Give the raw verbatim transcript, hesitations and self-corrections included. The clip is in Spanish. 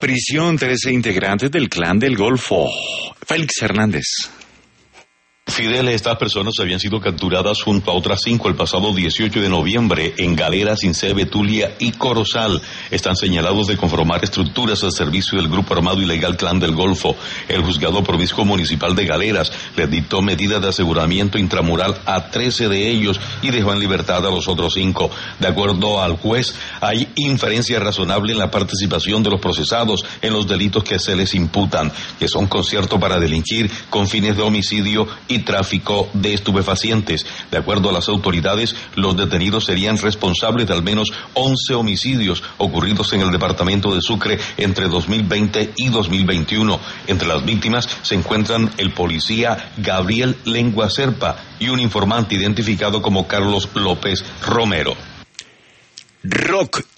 Prisión, trece integrantes del Clan del Golfo. Félix Hernández. Fidel, estas personas habían sido capturadas junto a otras cinco el pasado dieciocho de noviembre en Galeras, Cincé, Betulia y Corozal. Están señalados de conformar estructuras al servicio del grupo armado ilegal Clan del Golfo. El juzgado promiscuo municipal de Galeras les dictó medidas de aseguramiento intramural a trece de ellos y dejó en libertad a los otros cinco. De acuerdo al juez, hay inferencia razonable en la participación de los procesados en los delitos que se les imputan, que son concierto para delinquir con fines de homicidio y tráfico de estupefacientes. De acuerdo a las autoridades, los detenidos serían responsables de al menos once homicidios ocurridos en el departamento de Sucre entre dos mil veinte y dos mil veintiuno. Entre las víctimas se encuentran el policía Gabriel Lengua Serpa y un informante identificado como Carlos López Romero. Rock